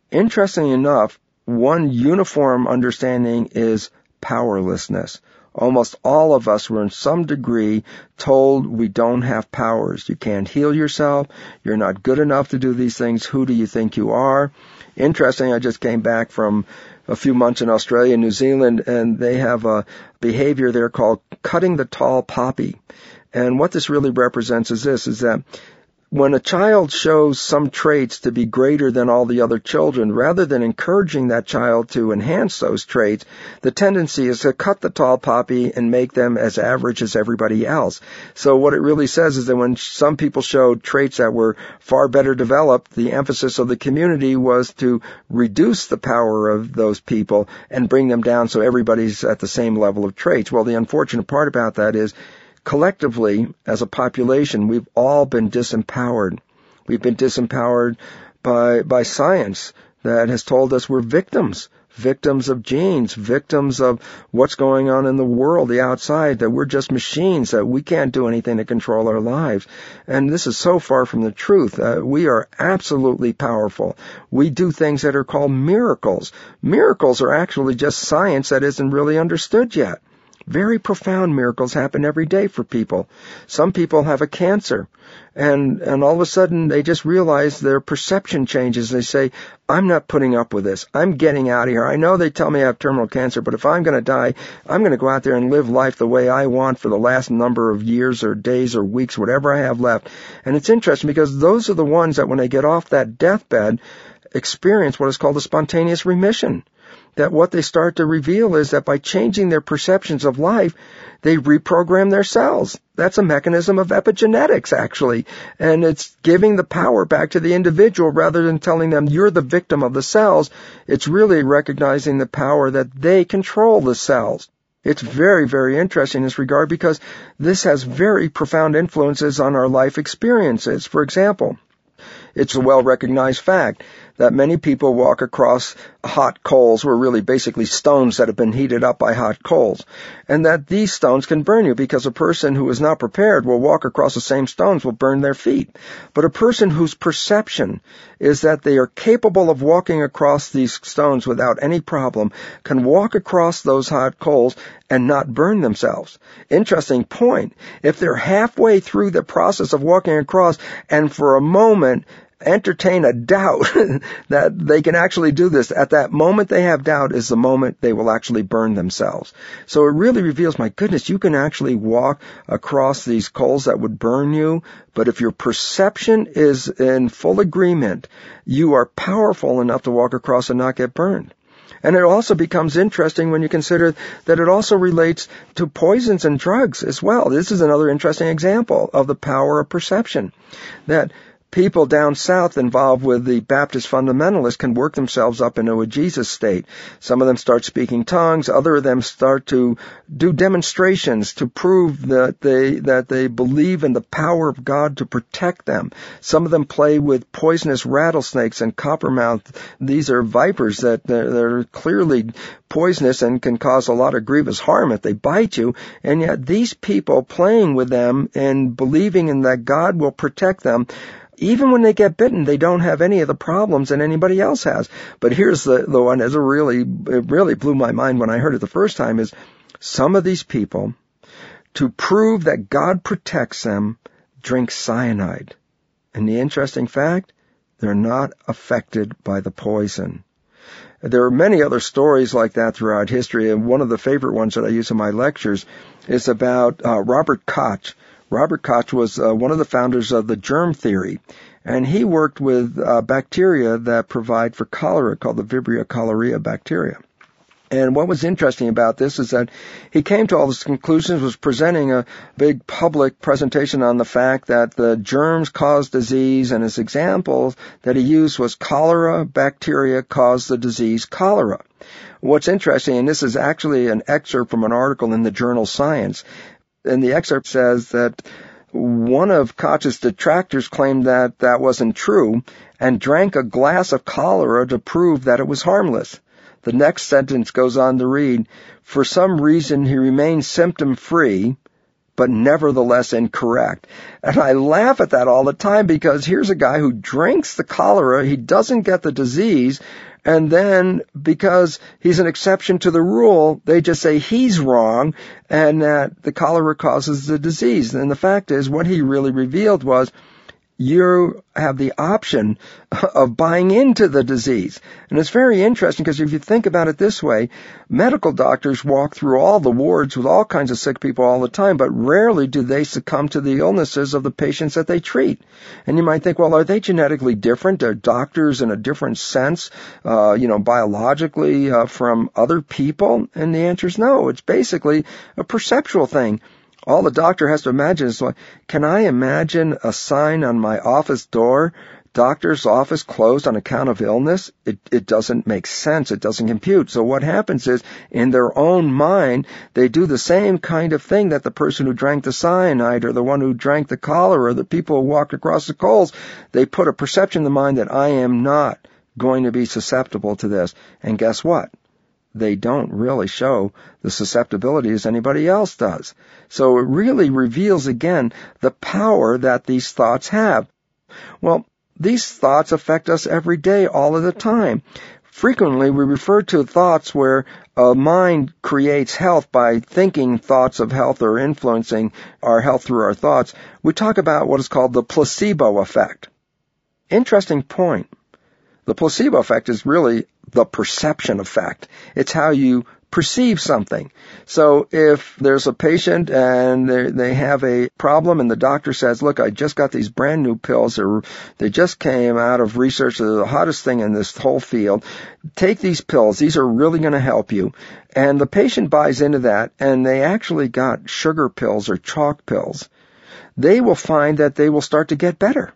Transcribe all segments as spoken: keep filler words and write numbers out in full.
Interestingly enough, one uniform understanding is powerlessness. Almost all of us were in some degree told we don't have powers. You can't heal yourself. You're not good enough to do these things. Who do you think you are? Interesting, I just came back from a few months in Australia and New Zealand, and they have a behavior there called cutting the tall poppy. And what this really represents is this, is that when a child shows some traits to be greater than all the other children, rather than encouraging that child to enhance those traits, the tendency is to cut the tall poppy and make them as average as everybody else. So what it really says is that when some people showed traits that were far better developed, the emphasis of the community was to reduce the power of those people and bring them down so everybody's at the same level of traits. Well, the unfortunate part about that is collectively, as a population, we've all been disempowered. We've been disempowered by by science that has told us we're victims, victims of genes, victims of what's going on in the world, the outside, that we're just machines, that we can't do anything to control our lives. And this is so far from the truth. Uh, we are absolutely powerful. We do things that are called miracles. Miracles are actually just science that isn't really understood yet. Very profound miracles happen every day for people. Some people have a cancer, and and all of a sudden they just realize their perception changes. They say, I'm not putting up with this. I'm getting out of here. I know they tell me I have terminal cancer, but if I'm going to die, I'm going to go out there and live life the way I want for the last number of years or days or weeks, whatever I have left. And it's interesting because those are the ones that when they get off that deathbed experience what is called a spontaneous remission. That what they start to reveal is that by changing their perceptions of life, they reprogram their cells. That's a mechanism of epigenetics, actually. And it's giving the power back to the individual rather than telling them you're the victim of the cells. It's really recognizing the power that they control the cells. It's very, very interesting in this regard because this has very profound influences on our life experiences. For example, it's a well-recognized fact that many people walk across hot coals, or really basically stones that have been heated up by hot coals, and that these stones can burn you because a person who is not prepared will walk across the same stones, will burn their feet. But a person whose perception is that they are capable of walking across these stones without any problem can walk across those hot coals and not burn themselves. Interesting point. If they're halfway through the process of walking across and for a moment entertain a doubt that they can actually do this, at that moment they have doubt is the moment they will actually burn themselves. So it really reveals, my goodness, you can actually walk across these coals that would burn you, but if your perception is in full agreement, you are powerful enough to walk across and not get burned. And it also becomes interesting when you consider that it also relates to poisons and drugs as well. This is another interesting example of the power of perception, that people down south involved with the Baptist fundamentalists can work themselves up into a Jesus state. Some of them start speaking tongues. Other of them start to do demonstrations to prove that they that they believe in the power of God to protect them. Some of them play with poisonous rattlesnakes and coppermouth. These are vipers that they're, they're clearly poisonous and can cause a lot of grievous harm if they bite you. And yet these people playing with them and believing in that God will protect them, even when they get bitten, they don't have any of the problems that anybody else has. But here's the, the one that really, it really blew my mind when I heard it the first time is some of these people, to prove that God protects them, drink cyanide. And the interesting fact, they're not affected by the poison. There are many other stories like that throughout history, and one of the favorite ones that I use in my lectures is about uh, Robert Koch. Robert Koch was uh, one of the founders of the germ theory, and he worked with uh, bacteria that provide for cholera called the Vibrio cholerae bacteria. And what was interesting about this is that he came to all these conclusions, was presenting a big public presentation on the fact that the germs cause disease, and his example that he used was cholera bacteria cause the disease cholera. What's interesting, and this is actually an excerpt from an article in the journal Science, and the excerpt says that one of Koch's detractors claimed that that wasn't true and drank a glass of cholera to prove that it was harmless. The next sentence goes on to read, for some reason he remained symptom-free, but nevertheless incorrect. And I laugh at that all the time because here's a guy who drinks the cholera, he doesn't get the disease, and then because he's an exception to the rule, they just say he's wrong and that the cholera causes the disease. And the fact is, what he really revealed was you have the option of buying into the disease. And it's very interesting because if you think about it this way, medical doctors walk through all the wards with all kinds of sick people all the time, but rarely do they succumb to the illnesses of the patients that they treat. And you might think, well, are they genetically different? Are doctors in a different sense, uh, you know, biologically uh, from other people? And the answer is no. It's basically a perceptual thing. All the doctor has to imagine is, like, can I imagine a sign on my office door, doctor's office closed on account of illness? It, it doesn't make sense. It doesn't compute. So what happens is, in their own mind, they do the same kind of thing that the person who drank the cyanide or the one who drank the cholera or the people who walked across the coals, they put a perception in the mind that I am not going to be susceptible to this. And guess what? They don't really show the susceptibility as anybody else does. So it really reveals again the power that these thoughts have. Well, these thoughts affect us every day, all of the time. Frequently, we refer to thoughts where a mind creates health by thinking thoughts of health or influencing our health through our thoughts. We talk about what is called the placebo effect. Interesting point. The placebo effect is really the perception effect. It's how you perceive something. So if there's a patient and they, they have a problem and the doctor says, look, I just got these brand new pills, or they just came out of research, they're the hottest thing in this whole field. Take these pills. These are really going to help you. And the patient buys into that, and they actually got sugar pills or chalk pills. They will find that they will start to get better.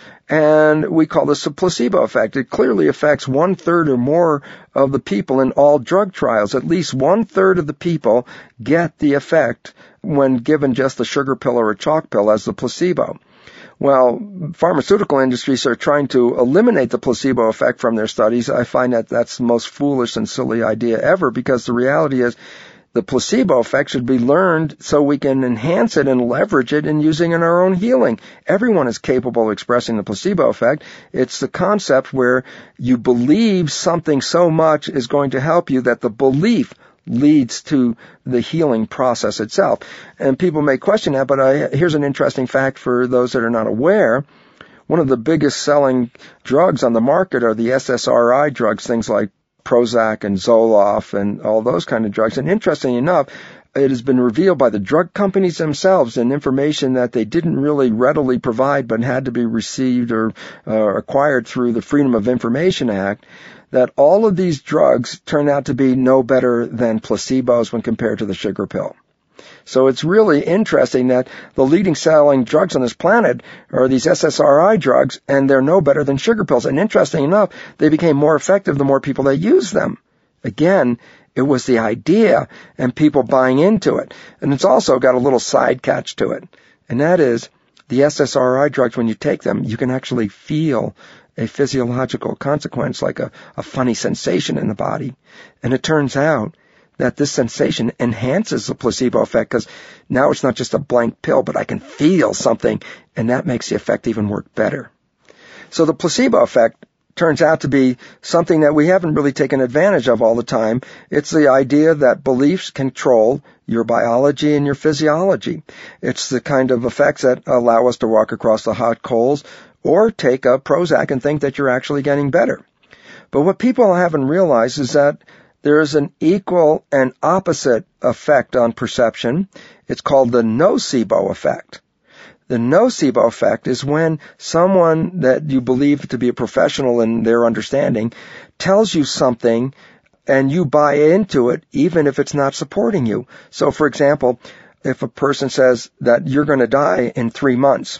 And we call this a placebo effect. It clearly affects one-third or more of the people in all drug trials. At least one-third of the people get the effect when given just a sugar pill or a chalk pill as the placebo. Well, pharmaceutical industries are trying to eliminate the placebo effect from their studies. I find that that's the most foolish and silly idea ever, because the reality is the placebo effect should be learned so we can enhance it and leverage it in using in our own healing. Everyone is capable of expressing the placebo effect. It's the concept where you believe something so much is going to help you that the belief leads to the healing process itself. And people may question that, but I, here's an interesting fact for those that are not aware. One of the biggest selling drugs on the market are the S S R I drugs, things like Prozac and Zoloft and all those kind of drugs. And interestingly enough, it has been revealed by the drug companies themselves, and information that they didn't really readily provide but had to be received or uh, acquired through the Freedom of Information Act, that all of these drugs turn out to be no better than placebos when compared to the sugar pill. So it's really interesting that the leading selling drugs on this planet are these S S R I drugs, and they're no better than sugar pills. And interesting enough, they became more effective the more people that use them. Again, it was the idea and people buying into it. And it's also got a little side catch to it. And that is, the S S R I drugs, when you take them, you can actually feel a physiological consequence, like a, a funny sensation in the body. And it turns out that this sensation enhances the placebo effect, because now it's not just a blank pill, but I can feel something, and that makes the effect even work better. So the placebo effect turns out to be something that we haven't really taken advantage of all the time. It's the idea that beliefs control your biology and your physiology. It's the kind of effects that allow us to walk across the hot coals or take a Prozac and think that you're actually getting better. But what people haven't realized is that there is an equal and opposite effect on perception. It's called the nocebo effect. The nocebo effect is when someone that you believe to be a professional in their understanding tells you something and you buy into it even if it's not supporting you. So, for example, if a person says that you're going to die in three months,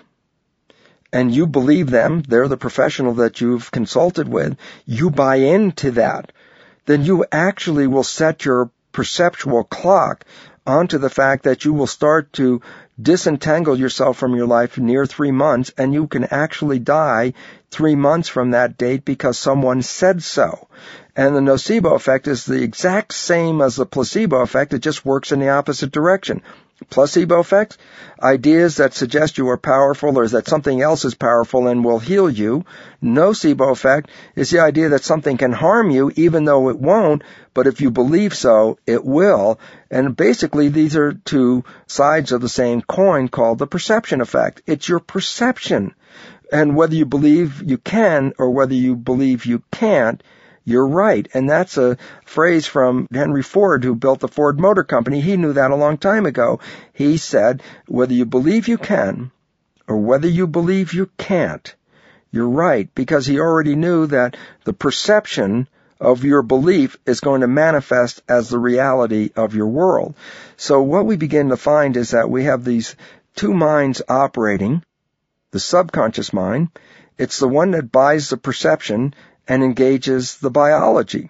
and you believe them, they're the professional that you've consulted with, you buy into that, then you actually will set your perceptual clock onto the fact that you will start to disentangle yourself from your life near three months, and you can actually die three months from that date because someone said so. And the nocebo effect is the exact same as the placebo effect. It just works in the opposite direction. Placebo effects, ideas that suggest you are powerful or that something else is powerful and will heal you. Nocebo effect is the idea that something can harm you even though it won't, but if you believe so, it will. And basically these are two sides of the same coin called the perception effect. It's your perception. And whether you believe you can or whether you believe you can't, you're right. And that's a phrase from Henry Ford, who built the Ford Motor Company. He knew that a long time ago. He said, whether you believe you can or whether you believe you can't, you're right, because he already knew that the perception of your belief is going to manifest as the reality of your world. So what we begin to find is that we have these two minds operating. The subconscious mind, it's the one that buys the perception and engages the biology.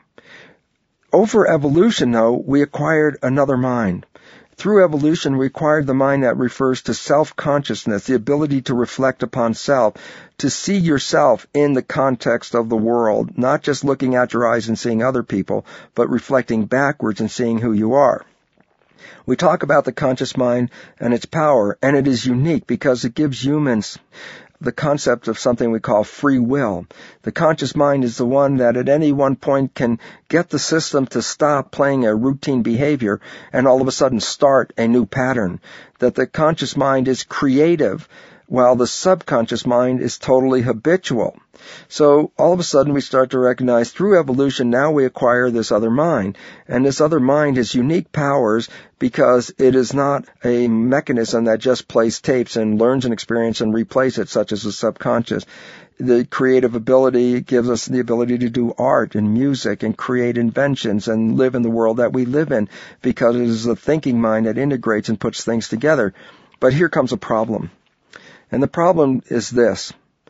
Over evolution, though, we acquired another mind. Through evolution, we acquired the mind that refers to self-consciousness, the ability to reflect upon self, to see yourself in the context of the world, not just looking out your eyes and seeing other people, but reflecting backwards and seeing who you are. We talk about the conscious mind and its power, and it is unique because it gives humans the concept of something we call free will. The conscious mind is the one that at any one point can get the system to stop playing a routine behavior and all of a sudden start a new pattern. That the conscious mind is creative, while the subconscious mind is totally habitual. So all of a sudden we start to recognize through evolution now we acquire this other mind. And this other mind has unique powers because it is not a mechanism that just plays tapes and learns an experience and replays it, such as the subconscious. The creative ability gives us the ability to do art and music and create inventions and live in the world that we live in because it is the thinking mind that integrates and puts things together. But here comes a problem. And the problem is this,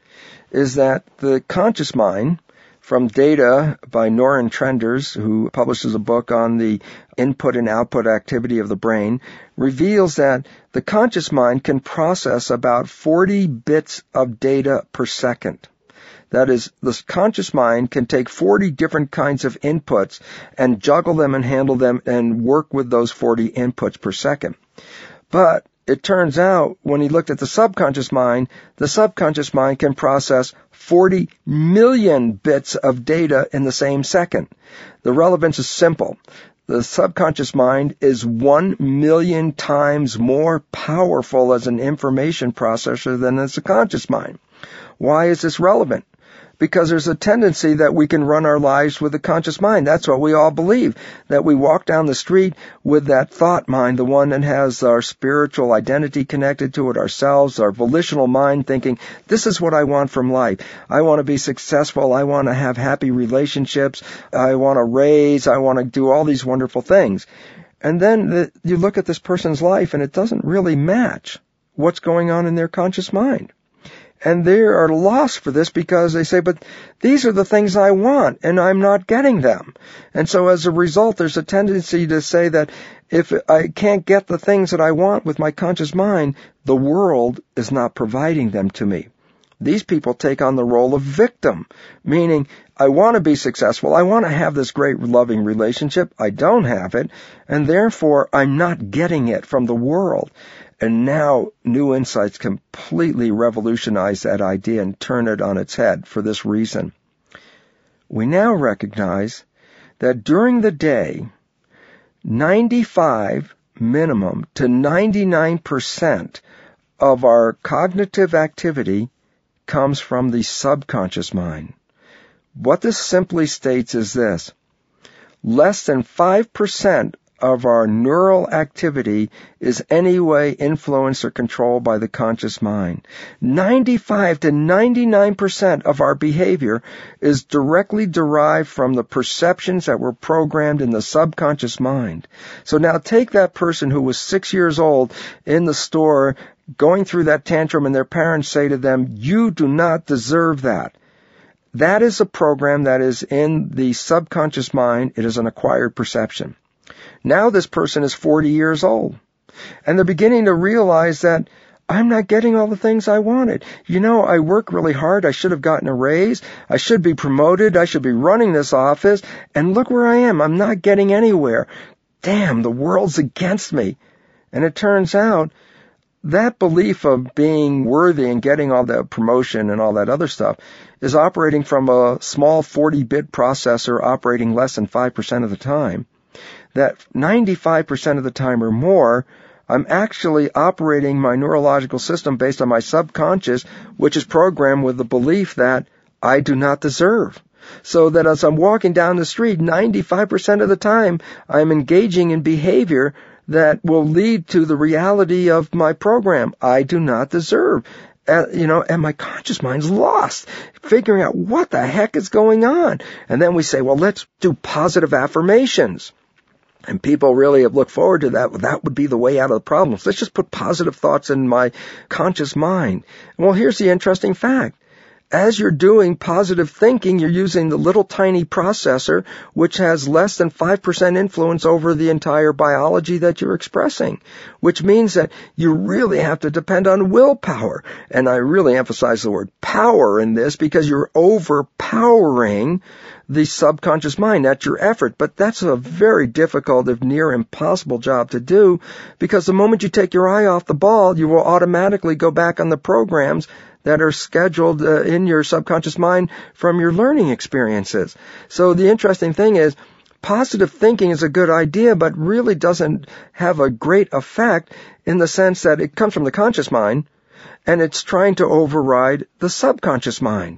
is that the conscious mind, from data by Norin Trenders, who publishes a book on the input and output activity of the brain, reveals that the conscious mind can process about forty bits of data per second. That is, the conscious mind can take forty different kinds of inputs and juggle them and handle them and work with those forty inputs per second. But it turns out, when he looked at the subconscious mind, the subconscious mind can process forty million bits of data in the same second. The relevance is simple. The subconscious mind is one million times more powerful as an information processor than as the conscious mind. Why is this relevant? Because there's a tendency that we can run our lives with a conscious mind. That's what we all believe, that we walk down the street with that thought mind, the one that has our spiritual identity connected to it, ourselves, our volitional mind thinking, this is what I want from life. I want to be successful. I want to have happy relationships. I want to raise. I want to do all these wonderful things. And then the, you look at this person's life and it doesn't really match what's going on in their conscious mind. And they are lost for this because they say, but these are the things I want, and I'm not getting them. And so as a result, there's a tendency to say that if I can't get the things that I want with my conscious mind, the world is not providing them to me. These people take on the role of victim, meaning I want to be successful, I want to have this great loving relationship, I don't have it, and therefore I'm not getting it from the world. And now New Insights completely revolutionize that idea and turn it on its head for this reason. We now recognize that during the day, ninety-five minimum to ninety-nine percent of our cognitive activity comes from the subconscious mind. What this simply states is this: less than five percent of our neural activity is any way influenced or controlled by the conscious mind. ninety-five to ninety-nine percent of our behavior is directly derived from the perceptions that were programmed in the subconscious mind. So now take that person who was six years old in the store going through that tantrum and their parents say to them, you do not deserve that. That is a program that is in the subconscious mind. It is an acquired perception. Now this person is forty years old, and they're beginning to realize that I'm not getting all the things I wanted. You know, I work really hard. I should have gotten a raise. I should be promoted. I should be running this office. And look where I am. I'm not getting anywhere. Damn, the world's against me. And it turns out that belief of being worthy and getting all that promotion and all that other stuff is operating from a small forty-bit processor operating less than five percent of the time. That ninety-five percent of the time or more, I'm actually operating my neurological system based on my subconscious, which is programmed with the belief that I do not deserve. So that as I'm walking down the street, ninety-five percent of the time, I'm engaging in behavior that will lead to the reality of my program. I do not deserve. Uh, you know, and my conscious mind's lost, figuring out what the heck is going on. And then we say, well, let's do positive affirmations. And people really have looked forward to that. Well, that would be the way out of the problems. Let's just put positive thoughts in my conscious mind. Well, here's the interesting fact. As you're doing positive thinking, you're using the little tiny processor, which has less than five percent influence over the entire biology that you're expressing, which means that you really have to depend on willpower. And I really emphasize the word power in this because you're overpowering the subconscious mind. That's your effort. But that's a very difficult, if near impossible job to do, because the moment you take your eye off the ball, you will automatically go back on the programs that are scheduled uh, in your subconscious mind from your learning experiences. So the interesting thing is, positive thinking is a good idea, but really doesn't have a great effect in the sense that it comes from the conscious mind, and it's trying to override the subconscious mind.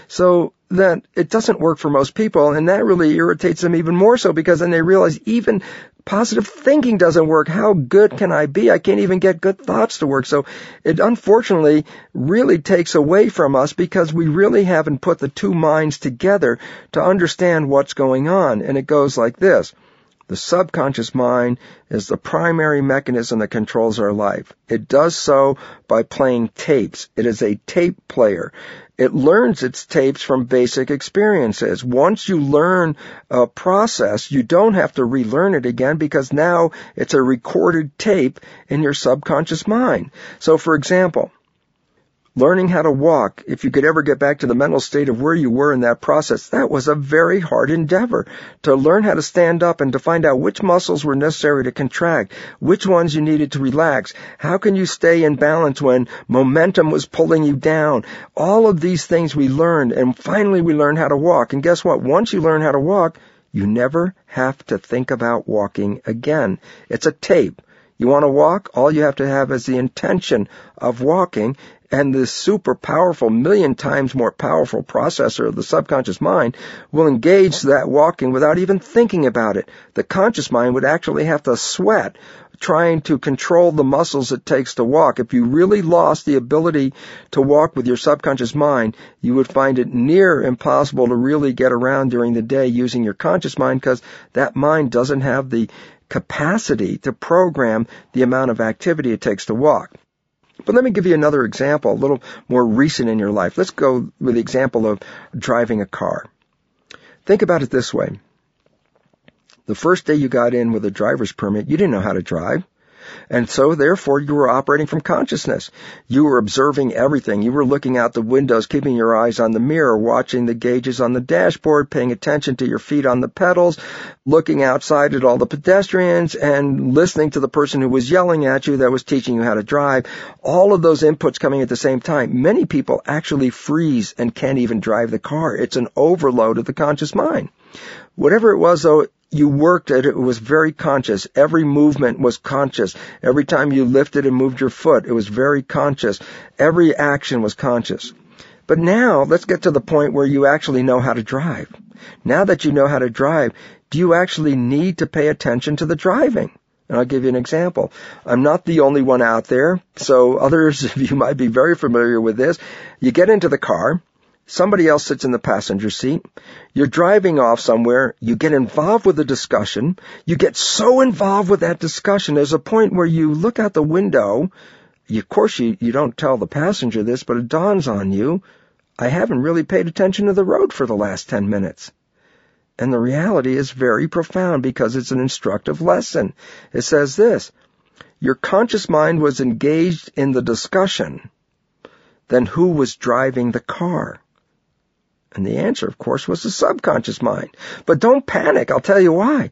So that it doesn't work for most people, and that really irritates them even more so, because then they realize even positive thinking doesn't work. How good can I be? I can't even get good thoughts to work. So it unfortunately really takes away from us because we really haven't put the two minds together to understand what's going on. And it goes like this. The subconscious mind is the primary mechanism that controls our life. It does so by playing tapes. It is a tape player. It learns its tapes from basic experiences. Once you learn a process, you don't have to relearn it again because now it's a recorded tape in your subconscious mind. So, for example, learning how to walk, if you could ever get back to the mental state of where you were in that process, that was a very hard endeavor. To learn how to stand up and to find out which muscles were necessary to contract, which ones you needed to relax, how can you stay in balance when momentum was pulling you down. All of these things we learned, and finally we learned how to walk. And guess what? Once you learn how to walk, you never have to think about walking again. It's a tape. You want to walk? All you have to have is the intention of walking. And this super powerful, million times more powerful processor of the subconscious mind will engage that walking without even thinking about it. The conscious mind would actually have to sweat trying to control the muscles it takes to walk. If you really lost the ability to walk with your subconscious mind, you would find it near impossible to really get around during the day using your conscious mind, because that mind doesn't have the capacity to program the amount of activity it takes to walk. But let me give you another example, a little more recent in your life. Let's go with the example of driving a car. Think about it this way. The first day you got in with a driver's permit, you didn't know how to drive. And so, therefore, you were operating from consciousness. You were observing everything. You were looking out the windows, keeping your eyes on the mirror, watching the gauges on the dashboard, paying attention to your feet on the pedals, looking outside at all the pedestrians, and listening to the person who was yelling at you that was teaching you how to drive. All of those inputs coming at the same time. Many people actually freeze and can't even drive the car. It's an overload of the conscious mind. Whatever it was, though, you worked at it, it was very conscious. Every movement was conscious. Every time you lifted and moved your foot, it was very conscious. Every action was conscious. But now, let's get to the point where you actually know how to drive. Now that you know how to drive, do you actually need to pay attention to the driving? And I'll give you an example. I'm not the only one out there, so others of you might be very familiar with this. You get into the car. Somebody else sits in the passenger seat. You're driving off somewhere. You get involved with the discussion. You get so involved with that discussion, there's a point where you look out the window. You, of course, you, you don't tell the passenger this, but it dawns on you, I haven't really paid attention to the road for the last ten minutes. And the reality is very profound because it's an instructive lesson. It says this, your conscious mind was engaged in the discussion. Then who was driving the car? And the answer, of course, was the subconscious mind. But don't panic. I'll tell you why.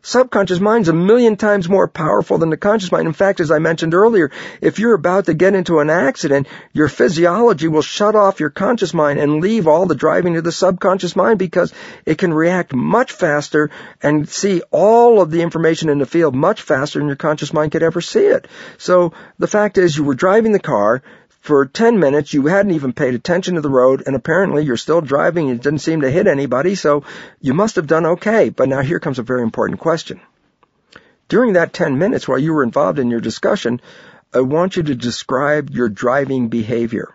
subconscious mind's a million times more powerful than the conscious mind. In fact, as I mentioned earlier, if you're about to get into an accident, your physiology will shut off your conscious mind and leave all the driving to the subconscious mind because it can react much faster and see all of the information in the field much faster than your conscious mind could ever see it. So the fact is, you were driving the car for ten minutes, you hadn't even paid attention to the road, and apparently you're still driving, and it didn't seem to hit anybody, so you must have done okay. But now here comes a very important question. During that ten minutes while you were involved in your discussion, I want you to describe your driving behavior.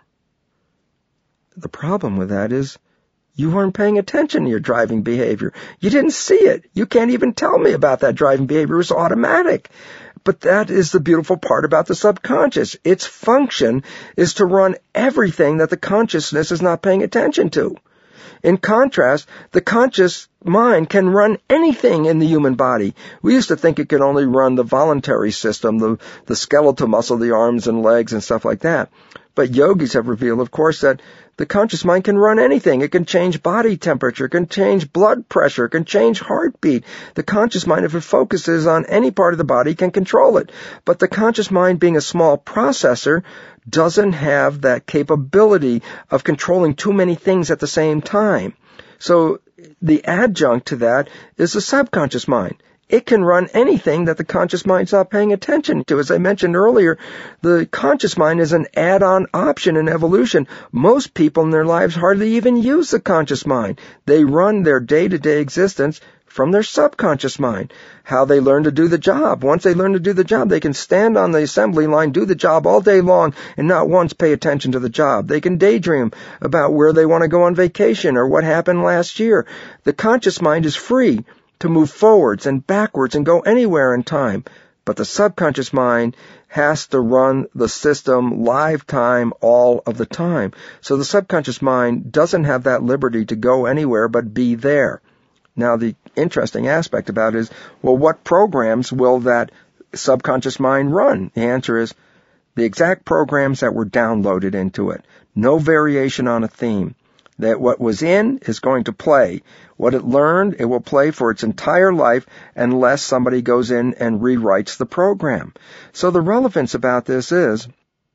The problem with that is you weren't paying attention to your driving behavior. You didn't see it. You can't even tell me about that driving behavior. It was automatic. But that is the beautiful part about the subconscious. Its function is to run everything that the consciousness is not paying attention to. In contrast, the conscious mind can run anything in the human body. We used to think it could only run the voluntary system, the, the skeletal muscle, the arms and legs and stuff like that. But yogis have revealed, of course, that the conscious mind can run anything. It can change body temperature, it can change blood pressure, it can change heartbeat. The conscious mind, if it focuses on any part of the body, can control it. But the conscious mind, being a small processor, doesn't have that capability of controlling too many things at the same time. So the adjunct to that is the subconscious mind. It can run anything that the conscious mind's not paying attention to. As I mentioned earlier, the conscious mind is an add-on option in evolution. Most people in their lives hardly even use the conscious mind. They run their day-to-day existence from their subconscious mind. How they learn to do the job. Once they learn to do the job, they can stand on the assembly line, do the job all day long, and not once pay attention to the job. They can daydream about where they want to go on vacation or what happened last year. The conscious mind is free to move forwards and backwards and go anywhere in time. But the subconscious mind has to run the system live time all of the time. So the subconscious mind doesn't have that liberty to go anywhere but be there. Now, the interesting aspect about it is, well, what programs will that subconscious mind run? The answer is the exact programs that were downloaded into it. No variation on a theme. That what was in is going to play. What it learned, it will play for its entire life unless somebody goes in and rewrites the program. So the relevance about this is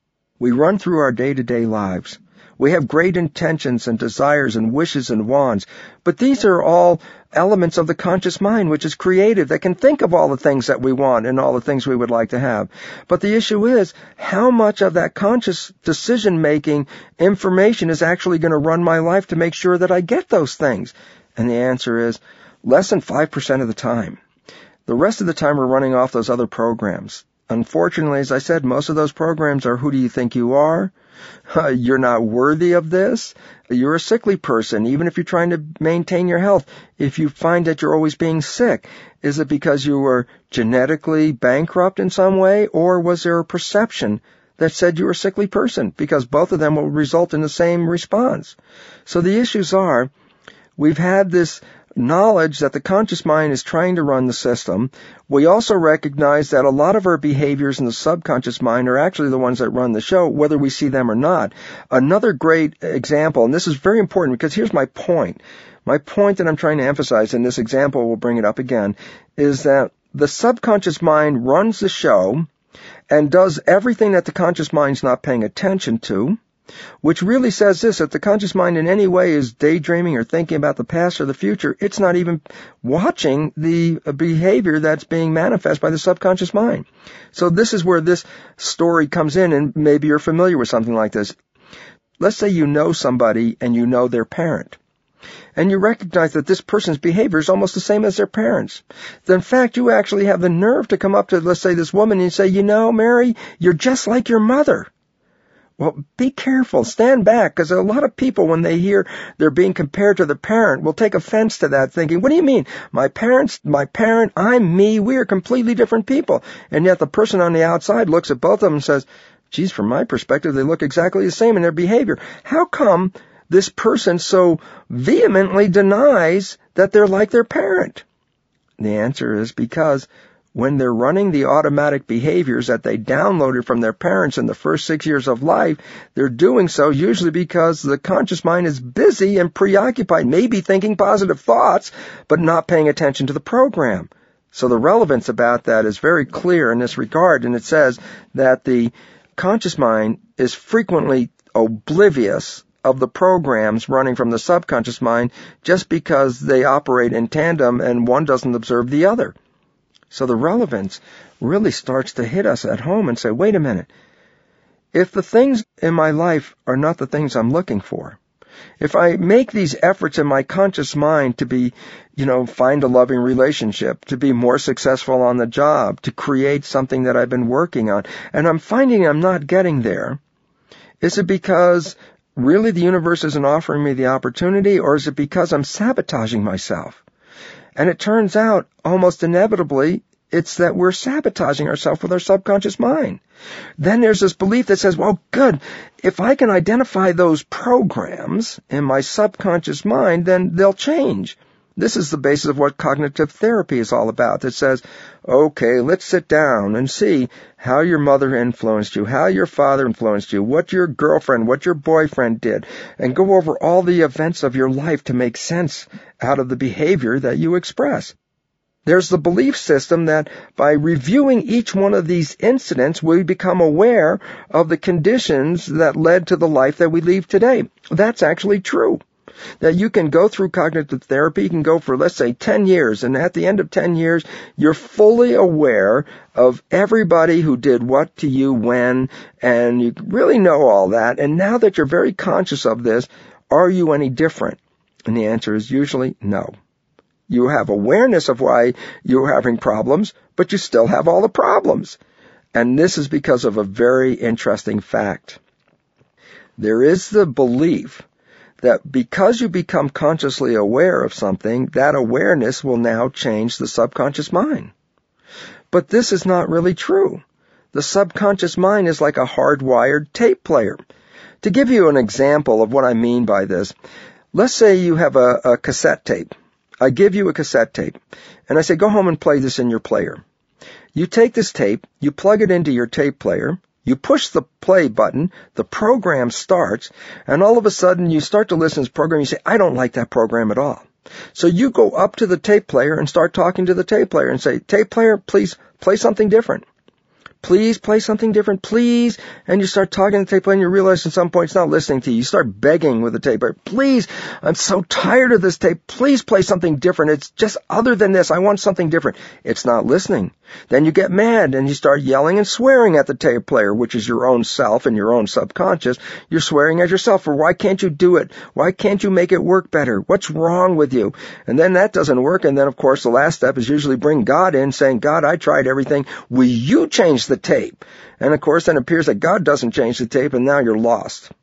we run through our day-to-day lives. We have great intentions and desires and wishes and wants, but these are all elements of the conscious mind, which is creative, that can think of all the things that we want and all the things we would like to have. But the issue is, how much of that conscious decision-making information is actually going to run my life to make sure that I get those things? And the answer is less than five percent of the time. The rest of the time we're running off those other programs. Unfortunately, as I said, most of those programs are, who do you think you are? Uh, you're not worthy of this. You're a sickly person, even if you're trying to maintain your health. If you find that you're always being sick, is it because you were genetically bankrupt in some way, or was there a perception that said you were a sickly person? Because both of them will result in the same response. So the issues are, we've had this knowledge that the conscious mind is trying to run the system. We also recognize that a lot of our behaviors in the subconscious mind are actually the ones that run the show, whether we see them or not. Another great example, and this is very important because here's my point. My point that I'm trying to emphasize, and this example will bring it up again, is that the subconscious mind runs the show and does everything that the conscious mind's not paying attention to, which really says this: if the conscious mind in any way is daydreaming or thinking about the past or the future, it's not even watching the behavior that's being manifest by the subconscious mind. So this is where this story comes in, and maybe you're familiar with something like this. Let's say you know somebody and you know their parent, and you recognize that this person's behavior is almost the same as their parents. In fact, you actually have the nerve to come up to, let's say, this woman and say, you know, Mary, you're just like your mother. Well, be careful. Stand back, because a lot of people, when they hear they're being compared to the parent, will take offense to that, thinking, what do you mean? My parents, my parent, I'm me, we are completely different people. And yet the person on the outside looks at both of them and says, geez, from my perspective, they look exactly the same in their behavior. How come this person so vehemently denies that they're like their parent? The answer is because when they're running the automatic behaviors that they downloaded from their parents in the first six years of life, they're doing so usually because the conscious mind is busy and preoccupied, maybe thinking positive thoughts, but not paying attention to the program. So the relevance about that is very clear in this regard, and it says that the conscious mind is frequently oblivious of the programs running from the subconscious mind just because they operate in tandem and one doesn't observe the other. So the relevance really starts to hit us at home and say, wait a minute, if the things in my life are not the things I'm looking for, if I make these efforts in my conscious mind to be, you know, find a loving relationship, to be more successful on the job, to create something that I've been working on, and I'm finding I'm not getting there, is it because really the universe isn't offering me the opportunity, or is it because I'm sabotaging myself? And it turns out, almost inevitably, it's that we're sabotaging ourselves with our subconscious mind. Then there's this belief that says, well, good, if I can identify those programs in my subconscious mind, then they'll change. This is the basis of what cognitive therapy is all about. It says, okay, let's sit down and see how your mother influenced you, how your father influenced you, what your girlfriend, what your boyfriend did, and go over all the events of your life to make sense out of the behavior that you express. There's the belief system that by reviewing each one of these incidents, we become aware of the conditions that led to the life that we lead today. That's actually true. That you can go through cognitive therapy, you can go for, let's say, ten years, and at the end of ten years, you're fully aware of everybody who did what to you when, and you really know all that. And now that you're very conscious of this, are you any different? And the answer is usually no. You have awareness of why you're having problems, but you still have all the problems. And this is because of a very interesting fact. There is the belief that because you become consciously aware of something, that awareness will now change the subconscious mind. But this is not really true. The subconscious mind is like a hardwired tape player. To give you an example of what I mean by this, let's say you have a, a cassette tape. I give you a cassette tape, and I say, go home and play this in your player. You take this tape, you plug it into your tape player, you push the play button, the program starts, and all of a sudden you start to listen to this program, you say, I don't like that program at all. So you go up to the tape player and start talking to the tape player and say, tape player, please play something different. Please play something different, please. And you start talking to the tape player and you realize at some point it's not listening to you. You start begging with the tape player, please, I'm so tired of this tape. Please play something different. It's just other than this. I want something different. It's not listening. Then you get mad and you start yelling and swearing at the tape player, which is your own self and your own subconscious. You're swearing at yourself for why can't you do it? Why can't you make it work better? What's wrong with you? And then that doesn't work. And then, of course, the last step is usually bring God in saying, God, I tried everything. Will you change the tape? And of course, then it appears that God doesn't change the tape, and now you're lost.